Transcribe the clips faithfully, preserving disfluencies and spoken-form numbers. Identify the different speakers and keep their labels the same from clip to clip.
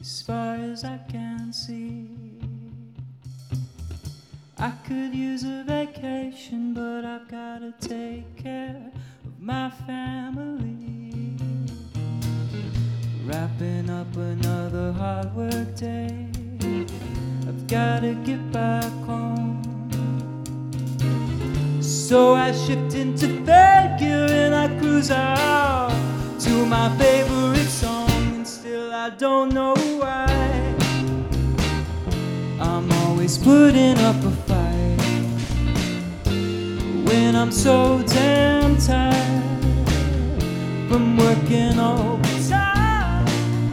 Speaker 1: as far as I can see. I could use a vacation, but I've gotta take care of my family. Wrapping up another hard work day, I've gotta get back home. So I shift into third gear and I cruise out to my favorite song, and still I don't know why I'm always putting up a fight when I'm so damn tired from working overtime.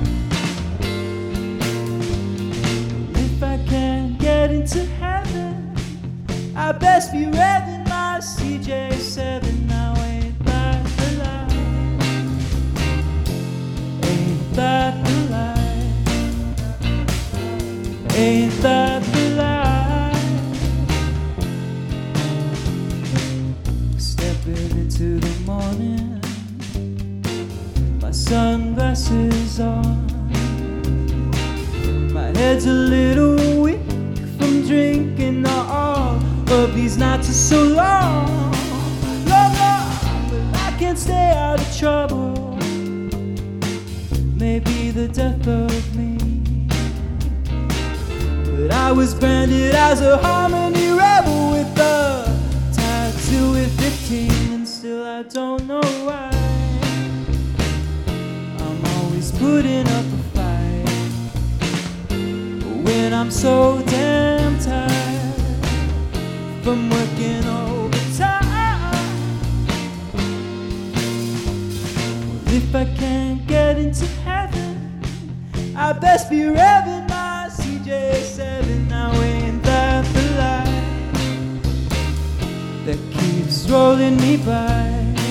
Speaker 1: If I can't get into heaven, I best be revving my C J seven. Now ain't that the life? Ain't that the life? Ain't that the life? Stepping into the morning, my sunglasses on, my head's a little weak from drinking all of these nights are so long, long, long, but I can't stay out of trouble. Maybe the death of me, but I was branded as a harmony rebel with a tattoo at fifteen, and still I don't know why I'm always putting up a fight when I'm so damn tired from working overtime. If I can't get into heaven, I best be revving my C J seven. Now ain't that the light that keeps rolling me by,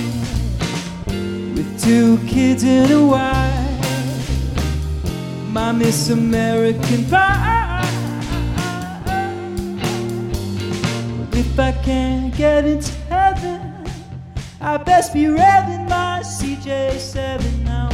Speaker 1: with two kids and a wife, my Miss American Pie. If I can't get into heaven, I best be revving my C J seven. Now